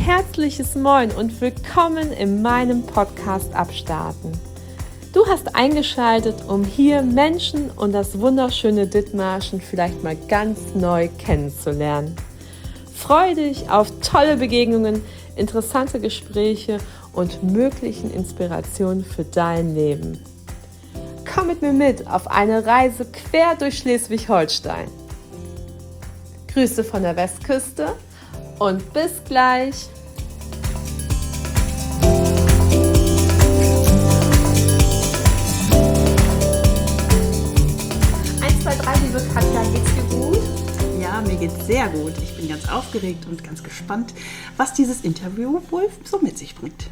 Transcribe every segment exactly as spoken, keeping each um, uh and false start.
herzliches Moin und willkommen in meinem Podcast Abstarten. Du hast eingeschaltet, um hier Menschen und das wunderschöne Dithmarschen vielleicht mal ganz neu kennenzulernen. Freue dich auf tolle Begegnungen, interessante Gespräche und möglichen Inspirationen für dein Leben. Komm mit mir mit auf eine Reise quer durch Schleswig-Holstein. Grüße von der Westküste und bis gleich. eins, zwei, drei, liebe Katja, geht's dir gut? Ja, mir geht's sehr gut. Ich bin ganz aufgeregt und ganz gespannt, was dieses Interview wohl so mit sich bringt.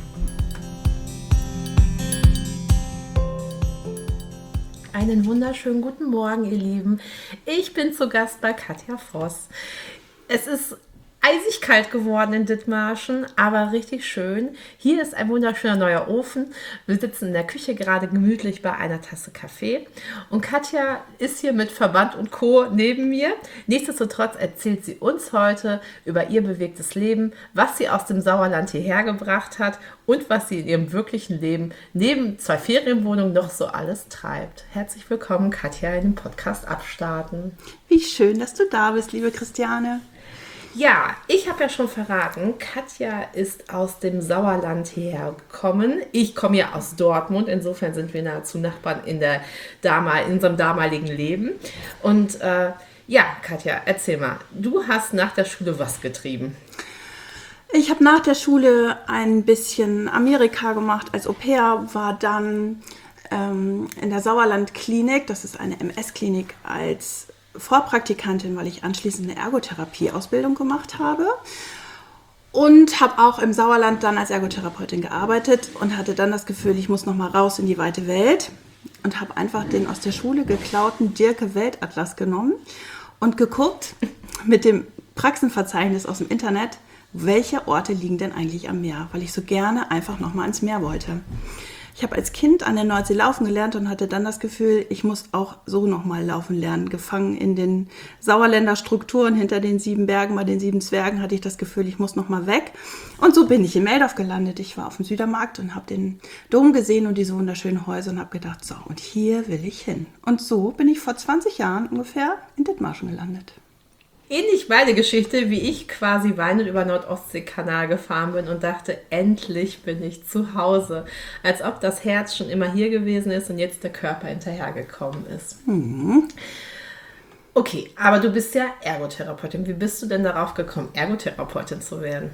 Einen wunderschönen guten Morgen, ihr Lieben. Ich bin zu Gast bei Katja Voss. Es ist eisig kalt geworden in Dithmarschen, aber richtig schön. Hier ist ein wunderschöner neuer Ofen. Wir sitzen in der Küche gerade gemütlich bei einer Tasse Kaffee. Und Katja ist hier mit Verband und Co. neben mir. Nichtsdestotrotz erzählt sie uns heute über ihr bewegtes Leben, was sie aus dem Sauerland hierher gebracht hat und was sie in ihrem wirklichen Leben neben zwei Ferienwohnungen noch so alles treibt. Herzlich willkommen, Katja, in dem Podcast Abstarten. Wie schön, dass du da bist, liebe Christiane. Ja, ich habe ja schon verraten, Katja ist aus dem Sauerland hierher gekommen. Ich komme ja aus Dortmund, insofern sind wir nahezu Nachbarn in, der damal, in unserem damaligen Leben. Und äh, ja, Katja, erzähl mal, du hast nach der Schule was getrieben? Ich habe nach der Schule ein bisschen Amerika gemacht als Au-pair, war dann ähm, in der Sauerland-Klinik, das ist eine M S-Klinik, als Vorpraktikantin, weil ich anschließend eine Ergotherapie-Ausbildung gemacht habe und habe auch im Sauerland dann als Ergotherapeutin gearbeitet und hatte dann das Gefühl, ich muss noch mal raus in die weite Welt und habe einfach den aus der Schule geklauten Dirke-Weltatlas genommen und geguckt mit dem Praxenverzeichnis aus dem Internet, welche Orte liegen denn eigentlich am Meer, weil ich so gerne einfach noch mal ans Meer wollte. Ich habe als Kind an der Nordsee laufen gelernt und hatte dann das Gefühl, ich muss auch so nochmal laufen lernen. Gefangen in den Sauerländer Strukturen hinter den sieben Bergen, bei den sieben Zwergen hatte ich das Gefühl, ich muss nochmal weg. Und so bin ich in Meldorf gelandet. Ich war auf dem Südermarkt und habe den Dom gesehen und diese wunderschönen Häuser und habe gedacht, so, und hier will ich hin. Und so bin ich vor zwanzig Jahren ungefähr in Dithmarschen gelandet. Ähnlich meine Geschichte, wie ich quasi weinend über Nord-Ostsee-Kanal gefahren bin und dachte, endlich bin ich zu Hause. Als ob das Herz schon immer hier gewesen ist und jetzt der Körper hinterhergekommen ist. Mhm. Okay, aber du bist ja Ergotherapeutin. Wie bist du denn darauf gekommen, Ergotherapeutin zu werden?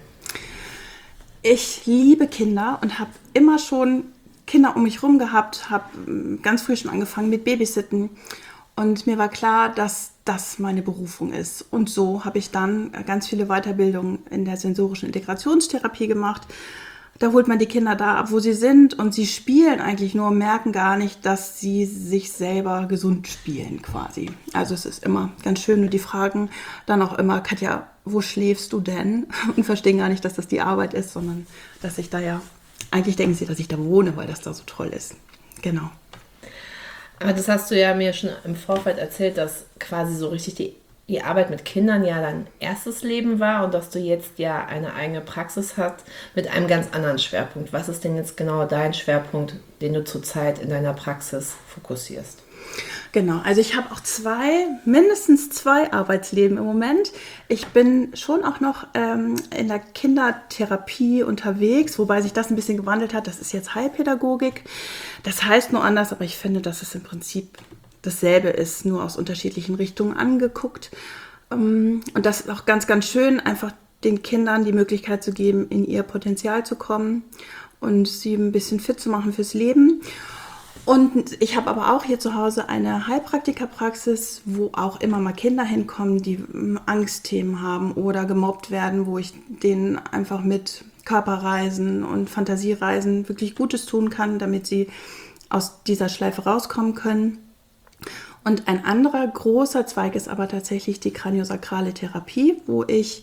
Ich liebe Kinder und habe immer schon Kinder um mich herum gehabt, habe ganz früh schon angefangen mit Babysitten. Und mir war klar, dass das meine Berufung ist. Und so habe ich dann ganz viele Weiterbildungen in der sensorischen Integrationstherapie gemacht. Da holt man die Kinder da ab, wo sie sind. Und sie spielen eigentlich nur und merken gar nicht, dass sie sich selber gesund spielen quasi. Also es ist immer ganz schön. Und die fragen dann auch immer, Katja, wo schläfst du denn? Und verstehen gar nicht, dass das die Arbeit ist, sondern dass ich da ja, eigentlich denken sie, dass ich da wohne, weil das da so toll ist. Genau. Aber das hast du ja mir schon im Vorfeld erzählt, dass quasi so richtig die, die Arbeit mit Kindern ja dein erstes Leben war und dass du jetzt ja eine eigene Praxis hast mit einem ganz anderen Schwerpunkt. Was ist denn jetzt genau dein Schwerpunkt, den du zurzeit in deiner Praxis fokussierst? Genau, also ich habe auch zwei, mindestens zwei Arbeitsleben im Moment. Ich bin schon auch noch ähm, in der Kindertherapie unterwegs, wobei sich das ein bisschen gewandelt hat. Das ist jetzt Heilpädagogik. Das heißt nur anders, aber ich finde, dass es im Prinzip dasselbe ist, nur aus unterschiedlichen Richtungen angeguckt. Ähm, und das ist auch ganz, ganz schön, einfach den Kindern die Möglichkeit zu geben, in ihr Potenzial zu kommen und sie ein bisschen fit zu machen fürs Leben. Und ich habe aber auch hier zu Hause eine Heilpraktikerpraxis, wo auch immer mal Kinder hinkommen, die Angstthemen haben oder gemobbt werden, wo ich denen einfach mit Körperreisen und Fantasiereisen wirklich Gutes tun kann, damit sie aus dieser Schleife rauskommen können. Und ein anderer großer Zweig ist aber tatsächlich die kraniosakrale Therapie, wo ich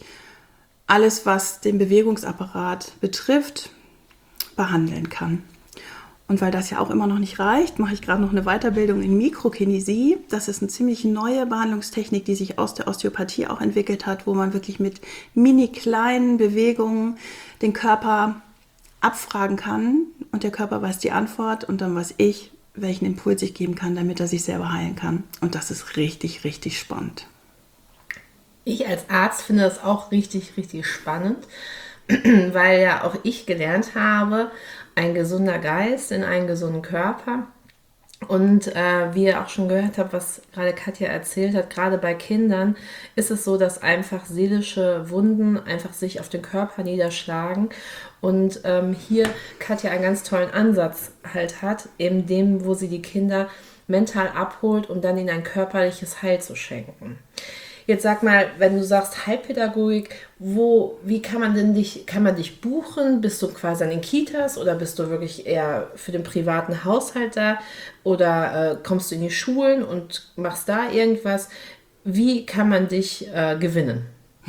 alles, was den Bewegungsapparat betrifft, behandeln kann. Und weil das ja auch immer noch nicht reicht, mache ich gerade noch eine Weiterbildung in Mikrokinesie. Das ist eine ziemlich neue Behandlungstechnik, die sich aus der Osteopathie auch entwickelt hat, wo man wirklich mit mini kleinen Bewegungen den Körper abfragen kann und der Körper weiß die Antwort und dann weiß ich, welchen Impuls ich geben kann, damit er sich selber heilen kann. Und das ist richtig, richtig spannend. Ich als Arzt finde das auch richtig, richtig spannend, weil ja auch ich gelernt habe, ein gesunder Geist in einen gesunden Körper. Und äh, wie ihr auch schon gehört habt, was gerade Katja erzählt hat, gerade bei Kindern ist es so, dass einfach seelische Wunden einfach sich auf den Körper niederschlagen. Und ähm, hier Katja einen ganz tollen Ansatz halt hat, eben dem, wo sie die Kinder mental abholt, um dann ihnen ein körperliches Heil zu schenken. Jetzt sag mal, wenn du sagst Heilpädagogik, wo, wie kann man denn dich, kann man dich buchen? Bist du quasi an den Kitas oder bist du wirklich eher für den privaten Haushalt da? Oder äh, kommst du in die Schulen und machst da irgendwas? Wie kann man dich äh, gewinnen?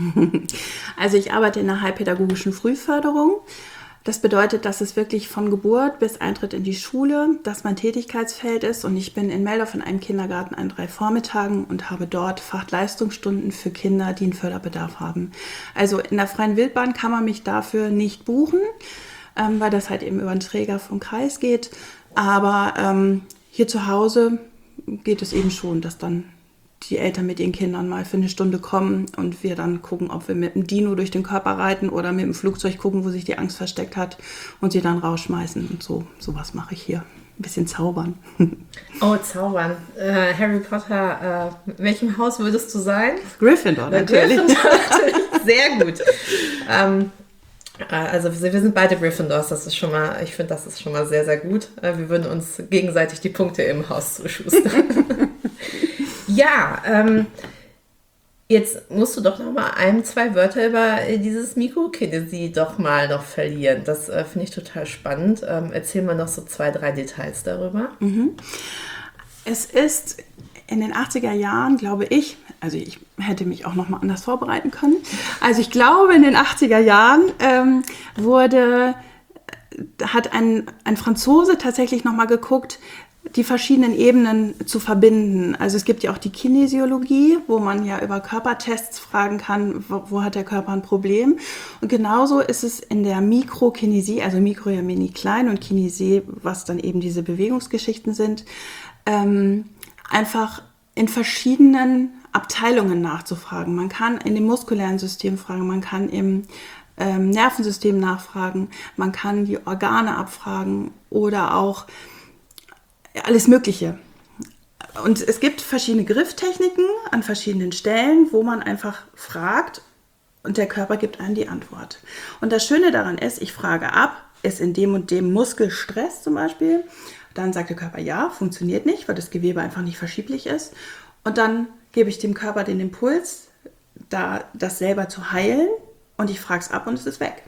Also ich arbeite in der heilpädagogischen Frühförderung. Das bedeutet, dass es wirklich von Geburt bis Eintritt in die Schule, dass mein Tätigkeitsfeld ist. Und ich bin in Meldorf in einem Kindergarten an drei Vormittagen und habe dort Fachleistungsstunden für Kinder, die einen Förderbedarf haben. Also in der freien Wildbahn kann man mich dafür nicht buchen, ähm, weil das halt eben über einen Träger vom Kreis geht. Aber ähm, hier zu Hause geht es eben schon, dass dann die Eltern mit ihren Kindern mal für eine Stunde kommen und wir dann gucken, ob wir mit dem Dino durch den Körper reiten oder mit dem Flugzeug gucken, wo sich die Angst versteckt hat und sie dann rausschmeißen. Und so sowas mache ich hier. Ein bisschen zaubern. Oh, zaubern. Äh, Harry Potter, äh, in welchem Haus würdest du sein? Gryffindor natürlich. Gryffindor natürlich. Sehr gut. Ähm, Also wir sind beide Gryffindors, das ist schon mal, ich finde, das ist schon mal sehr, sehr gut. Wir würden uns gegenseitig die Punkte im Haus zuschustern. Ja, ähm, jetzt musst du doch noch mal ein, zwei Wörter über dieses Mikrokinesie doch mal noch verlieren. Das äh, finde ich total spannend. Ähm, erzähl mal noch so zwei, drei Details darüber. Mhm. Es ist in den achtziger Jahren, glaube ich, also ich hätte mich auch noch mal anders vorbereiten können. Also ich glaube, in den achtziger Jahren ähm, wurde, hat ein, ein Franzose tatsächlich noch mal geguckt, die verschiedenen Ebenen zu verbinden. Also es gibt ja auch die Kinesiologie, wo man ja über Körpertests fragen kann, wo, wo hat der Körper ein Problem. Und genauso ist es in der Mikrokinesie, also Mikro ja mini klein und Kinesie, was dann eben diese Bewegungsgeschichten sind, ähm, einfach in verschiedenen Abteilungen nachzufragen. Man kann in dem muskulären System fragen, man kann im ähm, Nervensystem nachfragen, man kann die Organe abfragen oder auch alles Mögliche. Und es gibt verschiedene Grifftechniken an verschiedenen Stellen, wo man einfach fragt und der Körper gibt einem die Antwort. Und das Schöne daran ist, ich frage ab, ist in dem und dem Muskel Stress zum Beispiel? Dann sagt der Körper, ja, funktioniert nicht, weil das Gewebe einfach nicht verschieblich ist. Und dann gebe ich dem Körper den Impuls, da das selber zu heilen und ich frage es ab und es ist weg.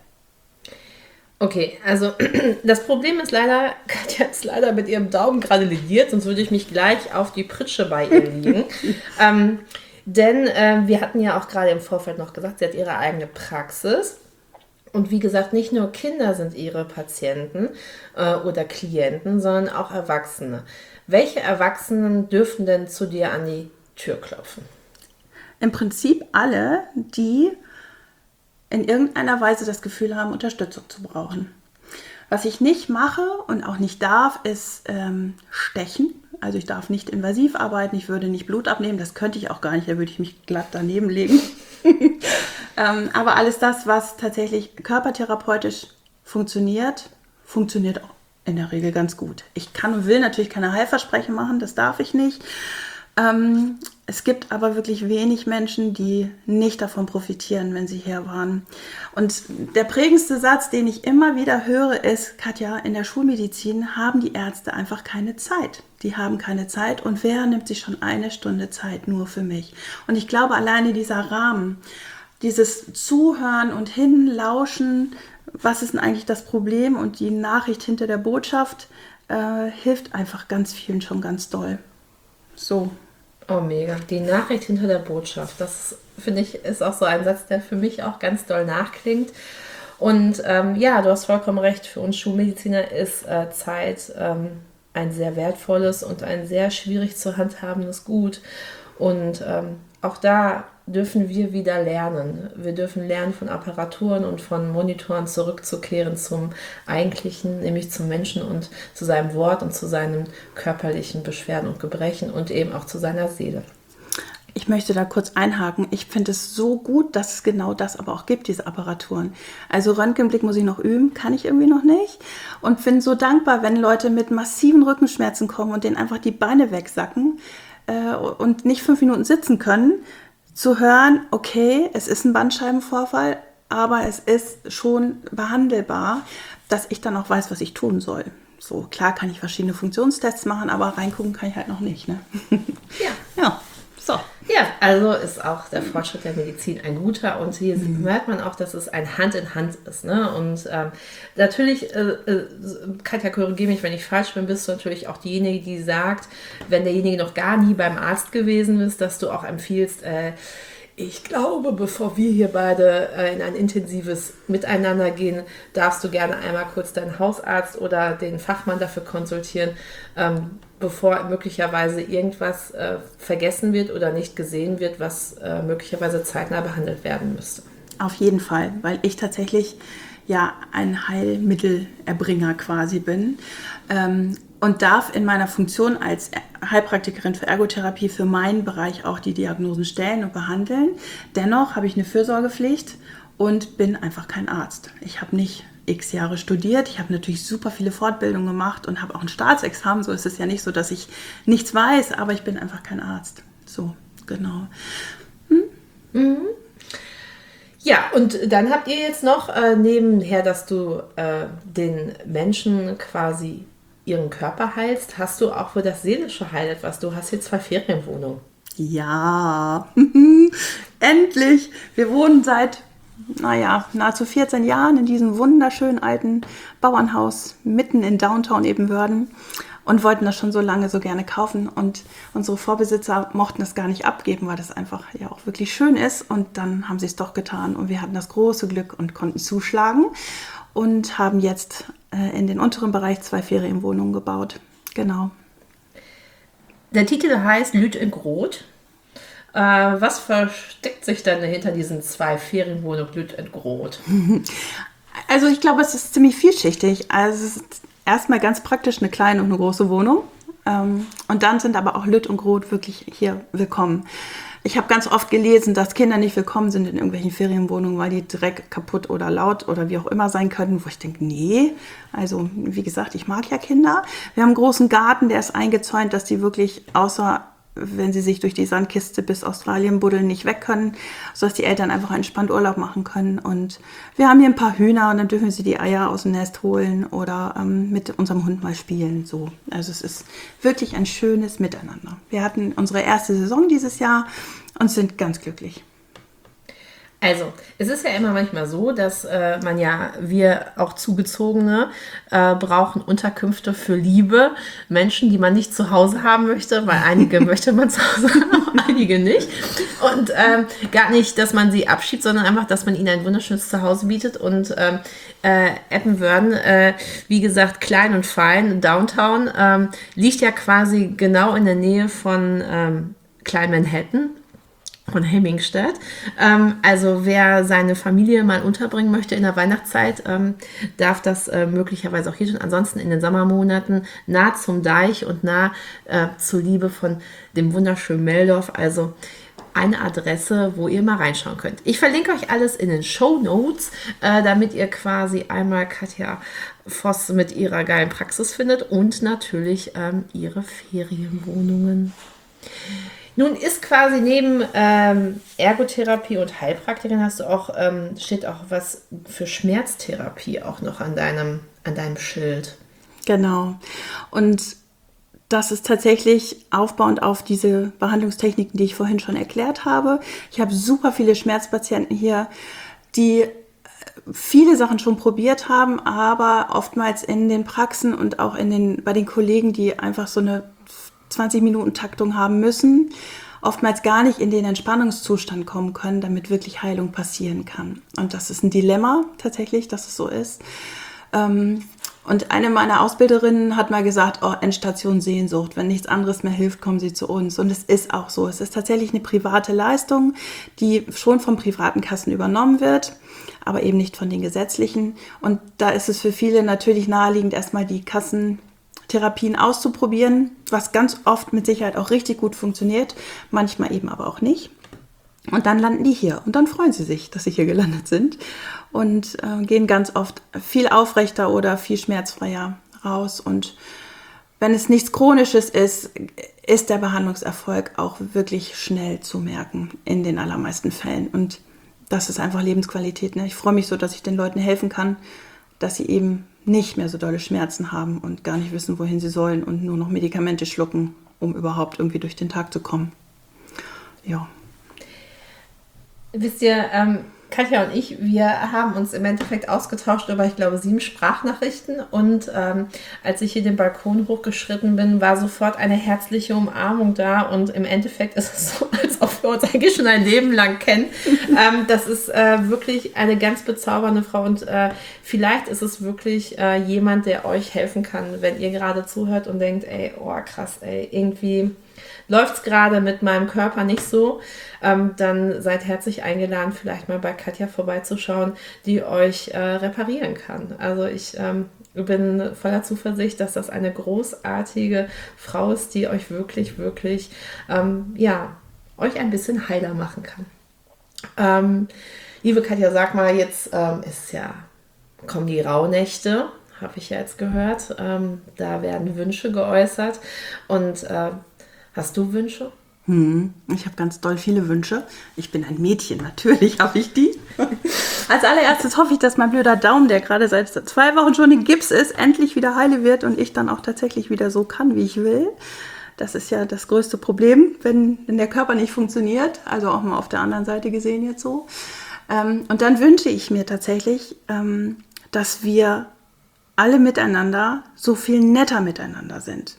Okay, also das Problem ist leider, Katja ist leider mit ihrem Daumen gerade lidiert, sonst würde ich mich gleich auf die Pritsche bei ihr liegen. ähm, denn äh, wir hatten ja auch gerade im Vorfeld noch gesagt, sie hat ihre eigene Praxis. Und wie gesagt, nicht nur Kinder sind ihre Patienten äh, oder Klienten, sondern auch Erwachsene. Welche Erwachsenen dürfen denn zu dir an die Tür klopfen? Im Prinzip alle, die in irgendeiner Weise das Gefühl haben, Unterstützung zu brauchen. Was ich nicht mache und auch nicht darf, ist ähm, stechen. Also ich darf nicht invasiv arbeiten, ich würde nicht Blut abnehmen, das könnte ich auch gar nicht, da würde ich mich glatt daneben legen. ähm, aber alles das, was tatsächlich körpertherapeutisch funktioniert, funktioniert auch in der Regel ganz gut. Ich kann und will natürlich keine Heilversprechen machen, das darf ich nicht. Ähm, es gibt aber wirklich wenig Menschen, die nicht davon profitieren, wenn sie hier waren. Und der prägendste Satz, den ich immer wieder höre, ist, Katja, in der Schulmedizin haben die Ärzte einfach keine Zeit. Die haben keine Zeit und wer nimmt sich schon eine Stunde Zeit nur für mich? Und ich glaube, alleine dieser Rahmen, dieses Zuhören und Hinlauschen, was ist denn eigentlich das Problem und die Nachricht hinter der Botschaft, äh, hilft einfach ganz vielen schon ganz doll. So. Oh, mega. Die Nachricht hinter der Botschaft. Das, finde ich, ist auch so ein Satz, der für mich auch ganz doll nachklingt. Und ähm, ja, du hast vollkommen recht, für uns Schulmediziner ist äh, Zeit ähm, ein sehr wertvolles und ein sehr schwierig zu handhabendes Gut. Und ähm, auch da dürfen wir wieder lernen. Wir dürfen lernen, von Apparaturen und von Monitoren zurückzukehren zum Eigentlichen, nämlich zum Menschen und zu seinem Wort und zu seinen körperlichen Beschwerden und Gebrechen und eben auch zu seiner Seele. Ich möchte da kurz einhaken. Ich finde es so gut, dass es genau das aber auch gibt, diese Apparaturen. Also Röntgenblick muss ich noch üben, kann ich irgendwie noch nicht. Und bin so dankbar, wenn Leute mit massiven Rückenschmerzen kommen und denen einfach die Beine wegsacken äh, und nicht fünf Minuten sitzen können, zu hören, okay, es ist ein Bandscheibenvorfall, aber es ist schon behandelbar, dass ich dann auch weiß, was ich tun soll. So, klar kann ich verschiedene Funktionstests machen, aber reingucken kann ich halt noch nicht. Ne? Ja. Ja. So. Ja, also ist auch der Fortschritt der Medizin ein guter und hier mhm. merkt man auch, dass es ein Hand in Hand ist. Ne? Und ähm, natürlich, äh, äh, Katja, korrigiere mich, wenn ich falsch bin, bist du natürlich auch diejenige, die sagt, wenn derjenige noch gar nie beim Arzt gewesen ist, dass du auch empfiehlst, äh, ich glaube, bevor wir hier beide äh, in ein intensives Miteinander gehen, darfst du gerne einmal kurz deinen Hausarzt oder den Fachmann dafür konsultieren, ähm, bevor möglicherweise irgendwas äh, vergessen wird oder nicht gesehen wird, was äh, möglicherweise zeitnah behandelt werden müsste. Auf jeden Fall, weil ich tatsächlich ja ein Heilmittelerbringer quasi bin ähm, und darf in meiner Funktion als Heilpraktikerin für Ergotherapie für meinen Bereich auch die Diagnosen stellen und behandeln. Dennoch habe ich eine Fürsorgepflicht und bin einfach kein Arzt. Ich habe nicht x Jahre studiert, ich habe natürlich super viele Fortbildungen gemacht und habe auch ein Staatsexamen, so ist es ja nicht so, dass ich nichts weiß, aber ich bin einfach kein Arzt. So, genau. Hm? Mhm. Ja, und dann habt ihr jetzt noch äh, nebenher, dass du äh, den Menschen quasi ihren Körper heilst, hast du auch für das Seelische Heil etwas. Du hast hier zwei Ferienwohnungen. Ja, endlich. Wir wohnen seit, naja, nahezu vierzehn Jahren in diesem wunderschönen alten Bauernhaus mitten in Downtown Ebenbürden und wollten das schon so lange so gerne kaufen. Und unsere Vorbesitzer mochten es gar nicht abgeben, weil das einfach ja auch wirklich schön ist. Und dann haben sie es doch getan und wir hatten das große Glück und konnten zuschlagen und haben jetzt äh, in den unteren Bereich zwei Ferienwohnungen gebaut. Genau. Der Titel heißt Lüt in Groth. Äh, was versteckt sich denn hinter diesen zwei Ferienwohnungen Lüt in Groth? Also ich glaube, es ist ziemlich vielschichtig. Also es ist erstmal ganz praktisch eine kleine und eine große Wohnung. Ähm, und dann sind aber auch Lüt und Groth wirklich hier willkommen. Ich habe ganz oft gelesen, dass Kinder nicht willkommen sind in irgendwelchen Ferienwohnungen, weil die direkt kaputt oder laut oder wie auch immer sein könnten. Wo ich denke, nee, also wie gesagt, ich mag ja Kinder. Wir haben einen großen Garten, der ist eingezäunt, dass die wirklich außer wenn sie sich durch die Sandkiste bis Australien buddeln, nicht weg können, sodass die Eltern einfach entspannt Urlaub machen können. Und wir haben hier ein paar Hühner und dann dürfen sie die Eier aus dem Nest holen oder ähm, mit unserem Hund mal spielen. So. Also es ist wirklich ein schönes Miteinander. Wir hatten unsere erste Saison dieses Jahr und sind ganz glücklich. Also, es ist ja immer manchmal so, dass äh, man ja, wir auch Zugezogene, äh, brauchen Unterkünfte für liebe Menschen, die man nicht zu Hause haben möchte, weil einige möchte man zu Hause haben, einige nicht. Und ähm, gar nicht, dass man sie abschiebt, sondern einfach, dass man ihnen ein wunderschönes Zuhause bietet. Und ähm, äh, Epenwörden, äh, wie gesagt, klein und fein, Downtown, ähm, liegt ja quasi genau in der Nähe von ähm, Klein Manhattan. Von Hemmingstedt. Ähm, also wer seine Familie mal unterbringen möchte in der Weihnachtszeit, ähm, darf das äh, möglicherweise auch hier tun. Ansonsten in den Sommermonaten nah zum Deich und nah äh, zur Liebe von dem wunderschönen Meldorf. Also eine Adresse, wo ihr mal reinschauen könnt. Ich verlinke euch alles in den Shownotes, äh, damit ihr quasi einmal Katja Voss mit ihrer geilen Praxis findet und natürlich ähm, ihre Ferienwohnungen. Nun ist quasi neben ähm, Ergotherapie und Heilpraktikerin hast du auch, ähm, steht auch was für Schmerztherapie auch noch an deinem, an deinem Schild. Genau. Und das ist tatsächlich aufbauend auf diese Behandlungstechniken, die ich vorhin schon erklärt habe. Ich habe super viele Schmerzpatienten hier, die viele Sachen schon probiert haben, aber oftmals in den Praxen und auch in den, bei den Kollegen, die einfach so eine zwanzig Minuten Taktung haben müssen oftmals gar nicht in den Entspannungszustand kommen können, damit wirklich Heilung passieren kann. Und das ist ein Dilemma tatsächlich, dass es so ist. Und eine meiner Ausbilderinnen hat mal gesagt, oh, Endstation Sehnsucht, wenn nichts anderes mehr hilft, kommen Sie zu uns. Und es ist auch so. Es ist tatsächlich eine private Leistung, die schon von privaten Kassen übernommen wird, aber eben nicht von den gesetzlichen. Und da ist es für viele natürlich naheliegend, erstmal die Kassentherapien auszuprobieren, was ganz oft mit Sicherheit auch richtig gut funktioniert, manchmal eben aber auch nicht. Und dann landen die hier und dann freuen sie sich, dass sie hier gelandet sind und äh, gehen ganz oft viel aufrechter oder viel schmerzfreier raus. Und wenn es nichts Chronisches ist, ist der Behandlungserfolg auch wirklich schnell zu merken in den allermeisten Fällen. Und das ist einfach Lebensqualität. Ne? Ich freue mich so, dass ich den Leuten helfen kann, dass sie eben nicht mehr so dolle Schmerzen haben und gar nicht wissen, wohin sie sollen und nur noch Medikamente schlucken, um überhaupt irgendwie durch den Tag zu kommen. Ja. Wisst ihr, ähm, Katja und ich, wir haben uns im Endeffekt ausgetauscht über, ich glaube, sieben Sprachnachrichten. Und ähm, als ich hier den Balkon hochgeschritten bin, war sofort eine herzliche Umarmung da. Und im Endeffekt ist es so, als ob wir uns eigentlich schon ein Leben lang kennen. ähm, das ist äh, wirklich eine ganz bezaubernde Frau. Und äh, vielleicht ist es wirklich äh, jemand, der euch helfen kann, wenn ihr gerade zuhört und denkt, ey, oh krass, ey, irgendwie läuft es gerade mit meinem Körper nicht so, ähm, dann seid herzlich eingeladen, vielleicht mal bei Katja vorbeizuschauen, die euch äh, reparieren kann. Also ich ähm, bin voller Zuversicht, dass das eine großartige Frau ist, die euch wirklich, wirklich, ähm, ja, euch ein bisschen heiler machen kann. Ähm, liebe Katja, sag mal, jetzt ähm, ist ja, kommen die Rauhnächte, habe ich ja jetzt gehört. Ähm, da werden Wünsche geäußert und äh, hast du Wünsche? Hm, ich habe ganz doll viele Wünsche. Ich bin ein Mädchen, natürlich habe ich die. Als allererstes hoffe ich, dass mein blöder Daumen, der gerade seit zwei Wochen schon in Gips ist, endlich wieder heile wird und ich dann auch tatsächlich wieder so kann, wie ich will. Das ist ja das größte Problem, wenn, wenn der Körper nicht funktioniert. Also auch mal auf der anderen Seite gesehen jetzt so. Ähm, und dann wünsche ich mir tatsächlich, ähm, dass wir alle miteinander so viel netter miteinander sind.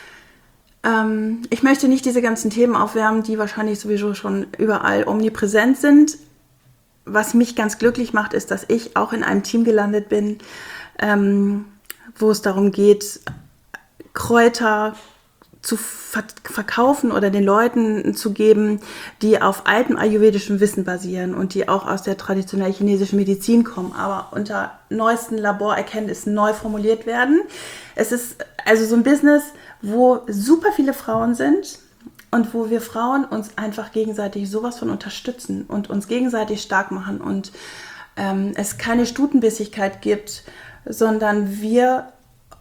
Ähm, ich möchte nicht diese ganzen Themen aufwärmen, die wahrscheinlich sowieso schon überall omnipräsent sind. Was mich ganz glücklich macht, ist, dass ich auch in einem Team gelandet bin, ähm, wo es darum geht, Kräuter zu ver- verkaufen oder den Leuten zu geben, die auf altem ayurvedischem Wissen basieren und die auch aus der traditionellen chinesischen Medizin kommen, aber unter neuesten Laborerkenntnissen neu formuliert werden. Es ist also so ein Business, wo super viele Frauen sind und wo wir Frauen uns einfach gegenseitig sowas von unterstützen und uns gegenseitig stark machen und ähm, es keine Stutenbissigkeit gibt, sondern wir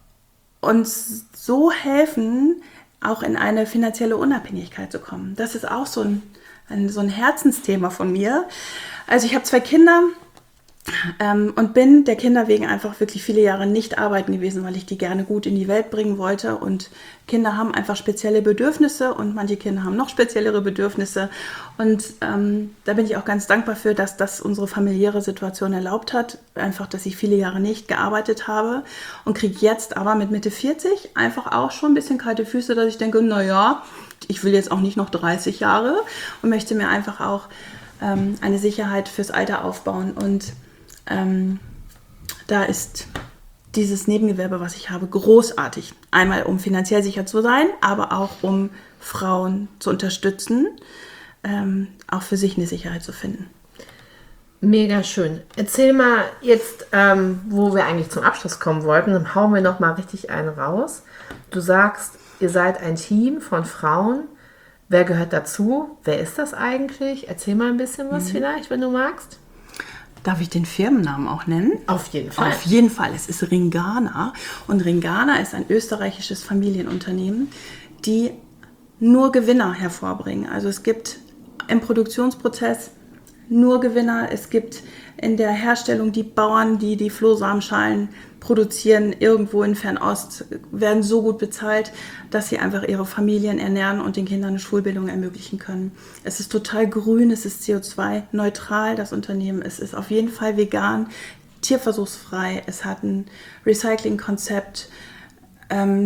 uns so helfen, auch in eine finanzielle Unabhängigkeit zu kommen. Das ist auch so ein, ein, so ein Herzensthema von mir. Also ich habe zwei Kinder ähm, und bin der Kinder wegen einfach wirklich viele Jahre nicht arbeiten gewesen, weil ich die gerne gut in die Welt bringen wollte. Und Kinder haben einfach spezielle Bedürfnisse und manche Kinder haben noch speziellere Bedürfnisse. Und ähm, da bin ich auch ganz dankbar für, dass das unsere familiäre Situation erlaubt hat. Einfach, dass ich viele Jahre nicht gearbeitet habe und kriege jetzt aber mit Mitte vierzig einfach auch schon ein bisschen kalte Füße, dass ich denke, naja, ich will jetzt auch nicht noch dreißig Jahre und möchte mir einfach auch ähm, eine Sicherheit fürs Alter aufbauen. Und ähm, da ist dieses Nebengewerbe, was ich habe, großartig. Einmal, um finanziell sicher zu sein, aber auch, um Frauen zu unterstützen, ähm, auch für sich eine Sicherheit zu finden. Mega schön. Erzähl mal jetzt, ähm, wo wir eigentlich zum Abschluss kommen wollten, dann hauen wir noch mal richtig einen raus. Du sagst, ihr seid ein Team von Frauen. Wer gehört dazu? Wer ist das eigentlich? Erzähl mal ein bisschen was mhm. vielleicht, wenn du magst. Darf ich den Firmennamen auch nennen? Auf jeden Fall. Auf jeden Fall. Es ist Ringana. Und Ringana ist ein österreichisches Familienunternehmen, die nur Gewinner hervorbringen. Also es gibt im Produktionsprozess nur Gewinner. Es gibt in der Herstellung die Bauern, die die Flohsamenschalen produzieren, irgendwo in Fernost, werden so gut bezahlt, dass sie einfach ihre Familien ernähren und den Kindern eine Schulbildung ermöglichen können. Es ist total grün, es ist C O zwei neutral, das Unternehmen. Es ist auf jeden Fall vegan, tierversuchsfrei. Es hat ein Recycling-Konzept, ähm,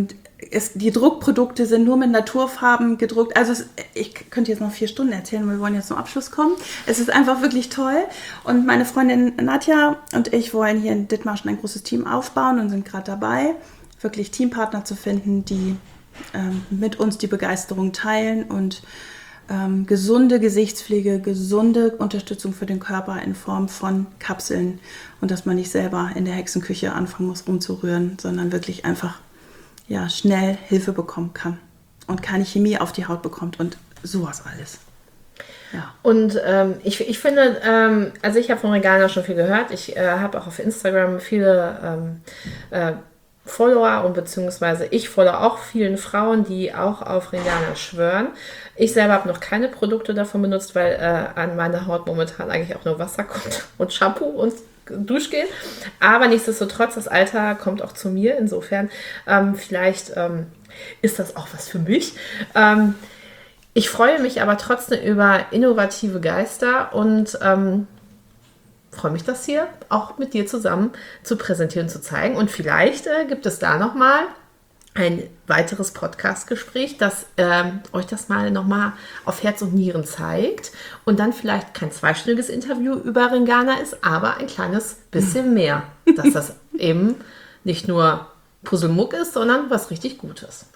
es, die Druckprodukte sind nur mit Naturfarben gedruckt. Also es, ich könnte jetzt noch vier Stunden erzählen, wir wollen jetzt zum Abschluss kommen. Es ist einfach wirklich toll. Und meine Freundin Nadja und ich wollen hier in Dithmarschen ein großes Team aufbauen und sind gerade dabei, wirklich Teampartner zu finden, die ähm, mit uns die Begeisterung teilen und ähm, gesunde Gesichtspflege, gesunde Unterstützung für den Körper in Form von Kapseln und dass man nicht selber in der Hexenküche anfangen muss rumzurühren, sondern wirklich einfach ja, schnell Hilfe bekommen kann und keine Chemie auf die Haut bekommt und sowas alles. Ja. Und ähm, ich, ich finde, ähm, also ich habe von Regana schon viel gehört. Ich äh, habe auch auf Instagram viele ähm, äh, Follower und beziehungsweise ich folge auch vielen Frauen, die auch auf Regana schwören. Ich selber habe noch keine Produkte davon benutzt, weil äh, an meiner Haut momentan eigentlich auch nur Wasser kommt und Shampoo und Duschgel. Aber nichtsdestotrotz, das Alter kommt auch zu mir. Insofern, ähm, vielleicht ähm, ist das auch was für mich. Ähm, ich freue mich aber trotzdem über innovative Geister und ähm, freue mich, das hier auch mit dir zusammen zu präsentieren, zu zeigen. Und vielleicht äh, gibt es da nochmal ein weiteres Podcast-Gespräch, das ähm, euch das mal nochmal auf Herz und Nieren zeigt und dann vielleicht kein zweistündiges Interview über Regana ist, aber ein kleines bisschen mehr, dass das eben nicht nur Puzzlemuck ist, sondern was richtig Gutes.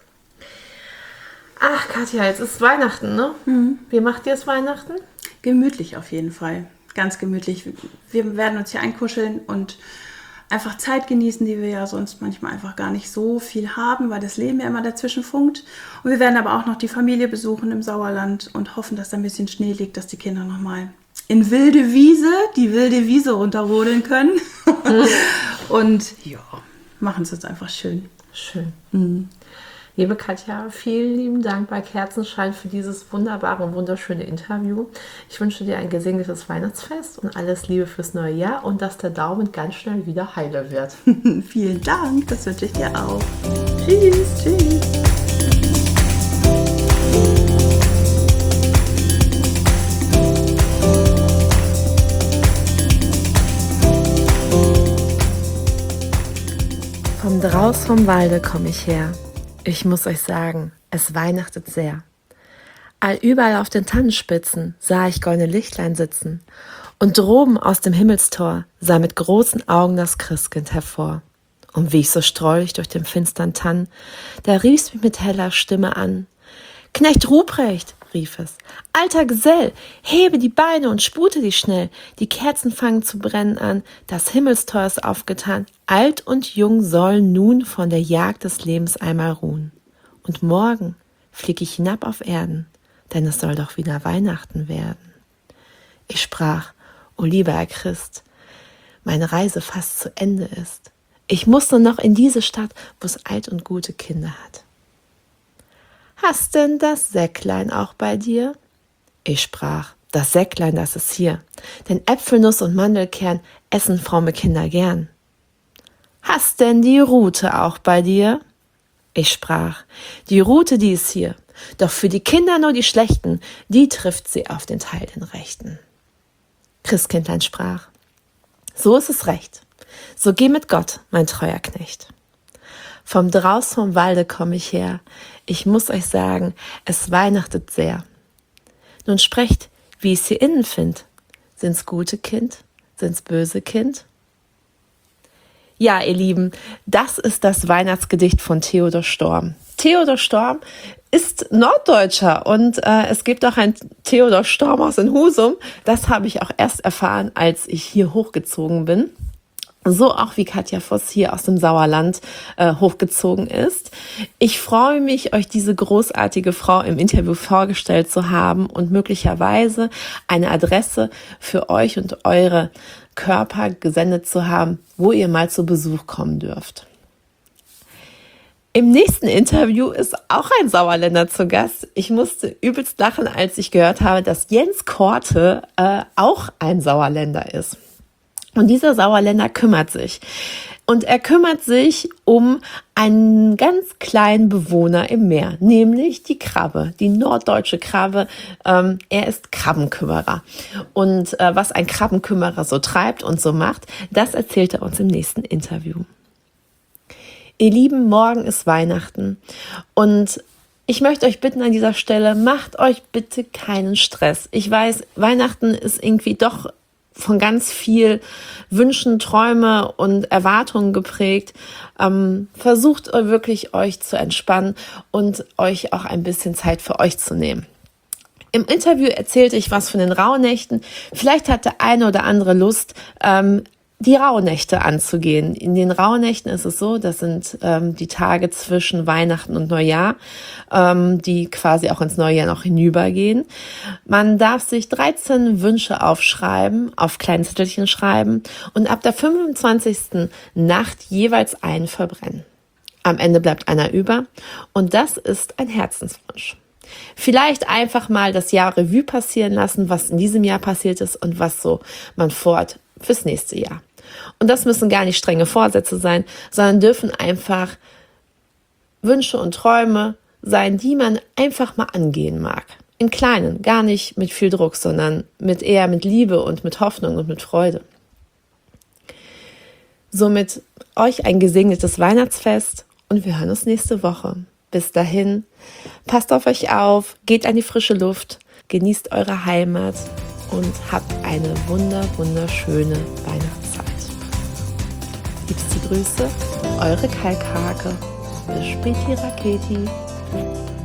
Ach, Katja, jetzt ist Weihnachten, ne? Mhm. Wie macht ihr es Weihnachten? Gemütlich auf jeden Fall, ganz gemütlich. Wir werden uns hier einkuscheln und einfach Zeit genießen, die wir ja sonst manchmal einfach gar nicht so viel haben, weil das Leben ja immer dazwischen funkt. Und wir werden aber auch noch die Familie besuchen im Sauerland und hoffen, dass da ein bisschen Schnee liegt, dass die Kinder nochmal in wilde Wiese, die wilde Wiese runterrodeln können. Mhm. Und ja, machen es uns einfach schön. Schön. Mhm. Liebe Katja, vielen lieben Dank bei Kerzenschein für dieses wunderbare und wunderschöne Interview. Ich wünsche dir ein gesegnetes Weihnachtsfest und alles Liebe fürs neue Jahr und dass der Daumen ganz schnell wieder heile wird. Vielen Dank, das wünsche ich dir auch. Tschüss, tschüss. Vom Draus vom Walde komme ich her. Ich muss euch sagen, es weihnachtet sehr. Allüberall auf den Tannenspitzen sah ich goldene Lichtlein sitzen und droben aus dem Himmelstor sah mit großen Augen das Christkind hervor. Und wie ich so strolch durch den finstern Tann, da rief's mich mit heller Stimme an. »Knecht Ruprecht«, rief es, »alter Gesell, hebe die Beine und spute dich schnell, die Kerzen fangen zu brennen an, das Himmelstor ist aufgetan, alt und jung sollen nun von der Jagd des Lebens einmal ruhen. Und morgen flieg ich hinab auf Erden, denn es soll doch wieder Weihnachten werden.« Ich sprach, »O lieber Herr Christ, meine Reise fast zu Ende ist. Ich muss nur noch in diese Stadt, wo's alt und gute Kinder hat.« »Hast denn das Säcklein auch bei dir?« Ich sprach, »Das Säcklein, das ist hier, denn Äpfelnuss und Mandelkern essen fromme Kinder gern.« »Hast denn die Rute auch bei dir?« Ich sprach, »Die Rute, die ist hier, doch für die Kinder nur die Schlechten, die trifft sie auf den Teil den Rechten.« Christkindlein sprach, »So ist es recht, so geh mit Gott, mein treuer Knecht. Vom Draus vom Walde komm ich her, ich muss euch sagen, es weihnachtet sehr. Nun sprecht, wie ich's hier innen find. Sind's gute Kind? Sind's böse Kind?« Ja, ihr Lieben, das ist das Weihnachtsgedicht von Theodor Storm. Theodor Storm ist Norddeutscher und äh, es gibt auch einen Theodor Storm aus in Husum. Das habe ich auch erst erfahren, als ich hier hochgezogen bin. So auch wie Katja Voss hier aus dem Sauerland äh, hochgezogen ist. Ich freue mich, euch diese großartige Frau im Interview vorgestellt zu haben und möglicherweise eine Adresse für euch und eure Körper gesendet zu haben, wo ihr mal zu Besuch kommen dürft. Im nächsten Interview ist auch ein Sauerländer zu Gast. Ich musste übelst lachen, als ich gehört habe, dass Jens Korte äh, auch ein Sauerländer ist. Und dieser Sauerländer kümmert sich. Und er kümmert sich um einen ganz kleinen Bewohner im Meer, nämlich die Krabbe, die norddeutsche Krabbe. Ähm, er ist Krabbenkümmerer. Und äh, was ein Krabbenkümmerer so treibt und so macht, das erzählt er uns im nächsten Interview. Ihr Lieben, morgen ist Weihnachten und ich möchte euch bitten an dieser Stelle, macht euch bitte keinen Stress. Ich weiß, Weihnachten ist irgendwie doch von ganz viel Wünschen, Träume und Erwartungen geprägt. Ähm, versucht wirklich euch zu entspannen und euch auch ein bisschen Zeit für euch zu nehmen. Im Interview erzählte ich was von den Rauhnächten. Vielleicht hat der eine oder andere Lust, ähm, die Rauhnächte anzugehen. In den Rauhnächten ist es so, das sind ähm, die Tage zwischen Weihnachten und Neujahr, ähm, die quasi auch ins neue Jahr noch hinübergehen. Man darf sich dreizehn Wünsche aufschreiben, auf kleinen Zettelchen schreiben und ab der fünfundzwanzigsten Nacht jeweils einen verbrennen. Am Ende bleibt einer über und das ist ein Herzenswunsch. Vielleicht einfach mal das Jahr Revue passieren lassen, was in diesem Jahr passiert ist und was so man vorhat fürs nächste Jahr. Und das müssen gar nicht strenge Vorsätze sein, sondern dürfen einfach Wünsche und Träume sein, die man einfach mal angehen mag. In kleinen, gar nicht mit viel Druck, sondern mit eher mit Liebe und mit Hoffnung und mit Freude. Somit euch ein gesegnetes Weihnachtsfest und wir hören uns nächste Woche. Bis dahin, passt auf euch auf, geht an die frische Luft, genießt eure Heimat und habt eine wunder, wunderschöne Weihnachtszeit. Liebste Grüße, eure Kalkhake. Bis späti Raketi.